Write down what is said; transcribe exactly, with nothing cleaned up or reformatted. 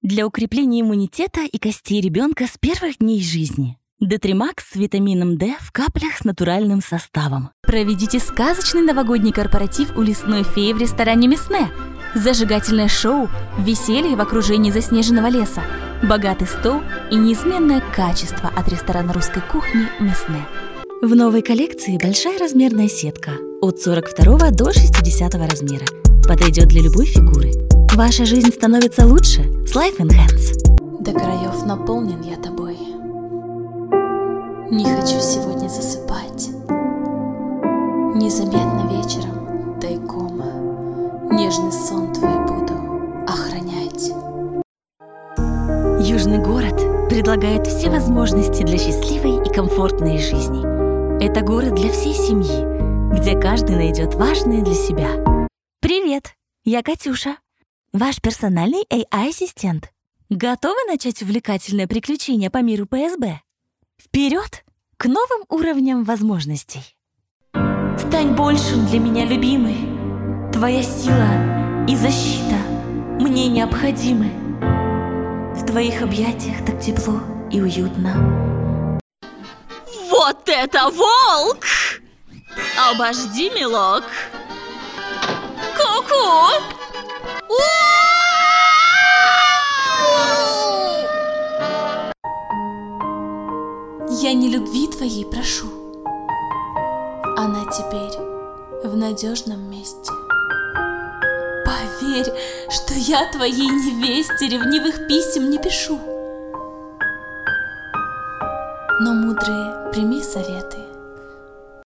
для укрепления иммунитета и костей ребенка с первых дней жизни. Детримакс с витамином D в каплях с натуральным составом. Проведите сказочный новогодний корпоратив у лесной феи в ресторане Мясне. Зажигательное шоу, веселье в окружении заснеженного леса, богатый стол и неизменное качество от ресторана русской кухни Мясне. В новой коллекции большая размерная сетка от сорок второго до шестидесятого размера. Подойдет для любой фигуры. Ваша жизнь становится лучше с Life Enhance. До краев наполнен я тобой. Не хочу сегодня засыпать. Незаметно вечером тайком нежный сон твой буду охранять. Южный город предлагает все возможности для счастливой и комфортной жизни. Это город для всей семьи, где каждый найдет важное для себя. Привет, я Катюша, ваш персональный эй ай-ассистент. Готовы начать увлекательное приключение по миру пэ эс бэ? Вперед к новым уровням возможностей! Стань большим для меня, любимый. Твоя сила и защита мне необходимы. В твоих объятиях так тепло и уютно. Вот это волк! Обожди, милок. Ку-ку! Я не любви твоей прошу. Она теперь в надежном месте. Поверь, что я твоей невесте ревнивых писем не пишу. Но, мудрые, прими советы.